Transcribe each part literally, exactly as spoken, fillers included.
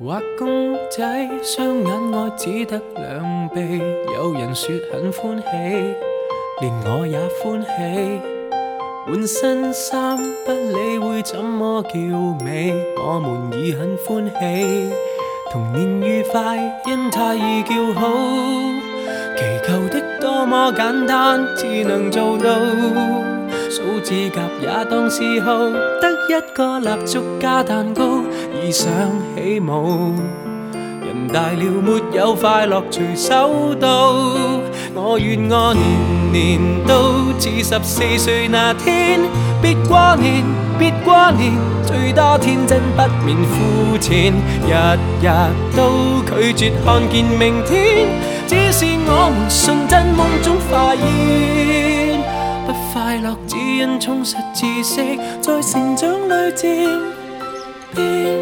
畫公仔，雙眼愛只得兩臂，有人說很歡喜，連我也歡喜。換新衫，不理會怎麼叫美，我們已很歡喜。童年愉快，因太易叫好，祈求的多麼簡單，只能做到。數指甲也當嗜好，得一個蠟燭加蛋糕，已想起舞。人大了沒有快樂隨手到，我願我年年都似十四歲那天。別掛念，別掛念，最多天真不免膚淺，日日都拒絕看見明天，只是我們純真夢中化煙。不快樂只因充實知識，在成長裏漸變。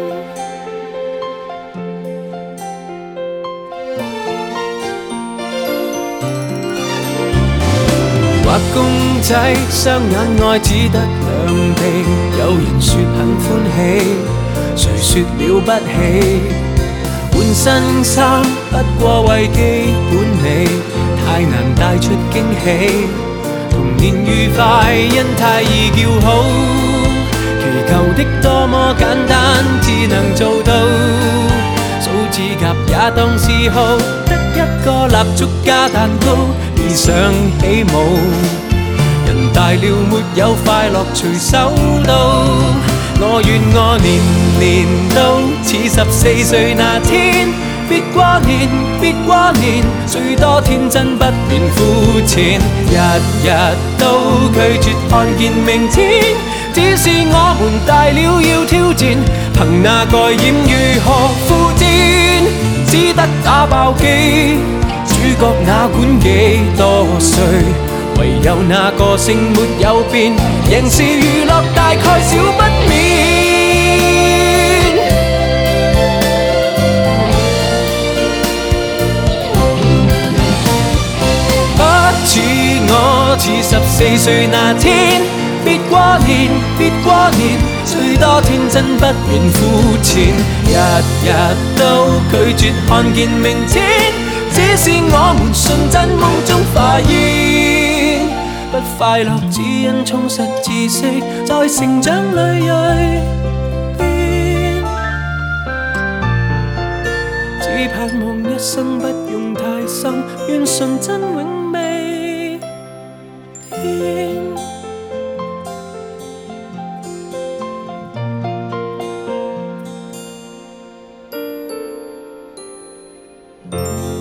畫公仔，雙眼愛只得兩臂，有人說很歡喜，誰說了不起？換新衫，不過為基本美，太難帶出驚喜。童年愉快，因太易叫好，祈求的多麼簡單，只能做到。數指甲也當嗜好，得一個蠟燭加蛋糕，已想起舞。人大了沒有快樂隨手到，我願我年年都似十四歲那天。別掛念，別掛念，最多天真不免膚淺，日日都拒絕看見明天，只是我們大了要挑戰，憑那蓋掩如何負戰，只得打爆機，主角哪管幾多歲，唯有那個性沒有變，仍是娛樂大概少不免。似我似十四歲那天，別掛念，別掛念，最多天真不免膚淺，日日都拒絕看見明天，只是我們純真夢中化煙。不快樂只因充實知識，在成長裏蛻變，只盼望一生不用太深，願純真永未變。